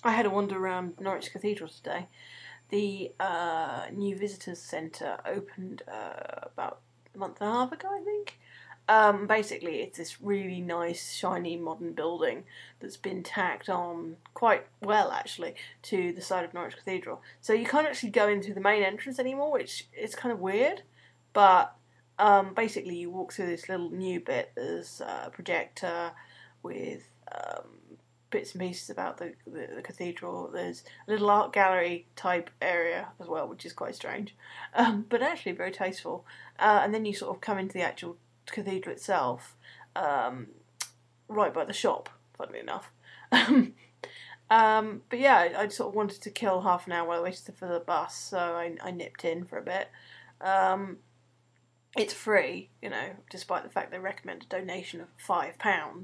I had a wander around Norwich Cathedral today. The new visitors centre opened about a month and a half ago, I think. Basically, it's this really nice, shiny, modern building that's been tacked on quite well, actually, to the side of Norwich Cathedral. So you can't actually go into the main entrance anymore, which is kind of weird. But basically, you walk through this little new bit. There's a projector with bits and pieces about the cathedral. There's a little art gallery type area as well, which is quite strange, but actually very tasteful. And then you sort of come into the actual cathedral itself, right by the shop, funnily enough. But yeah, I sort of wanted to kill half an hour while I waited for the bus, so I nipped in for a bit. It's free, despite the fact they recommend a donation of £5.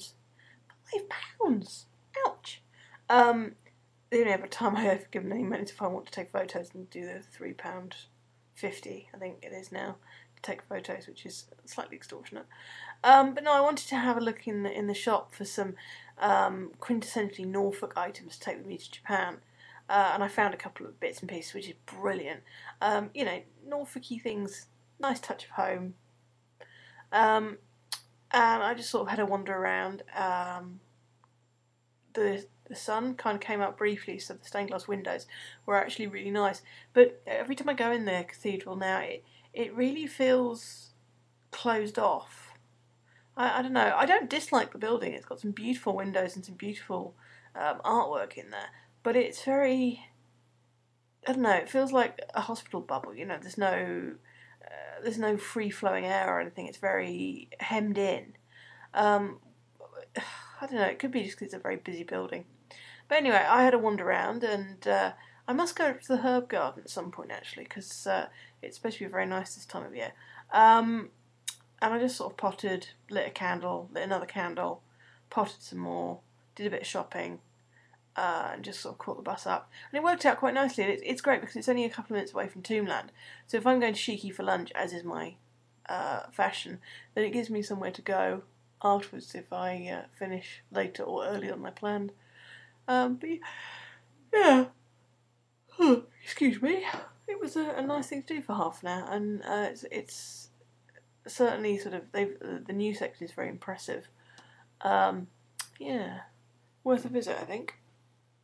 £5? Ouch. The only other time I have given any money is if I want to take photos and do the £3.50, I think it is now, to take photos, which is slightly extortionate. But no, I wanted to have a look in the shop for some quintessentially Norfolk items to take with me to Japan. And I found a couple of bits and pieces, which is brilliant. Norfolky things, nice touch of home. And I just sort of had a wander around. The sun kind of came out briefly, so the stained glass windows were actually really nice. But every time I go in the cathedral now, it really feels closed off. I don't know. I don't dislike the building. It's got some beautiful windows and some beautiful artwork in there. But it's very, I don't know, it feels like a hospital bubble. There's no free-flowing air or anything. It's very hemmed in. I don't know, it could be just because it's a very busy building. But anyway, I had a wander around, and I must go to the herb garden at some point, actually, because it's supposed to be very nice this time of year. And I just sort of potted, lit a candle, lit another candle, potted some more, did a bit of shopping, and just sort of caught the bus up. And it worked out quite nicely. And it's great because it's only a couple of minutes away from Tombland. So if I'm going to Shiki for lunch, as is my fashion, then it gives me somewhere to go afterwards if I finish later or earlier than I planned. But yeah, excuse me. It was a nice thing to do for half an hour, and it's certainly sort of the new section is very impressive. Yeah, worth a visit, I think.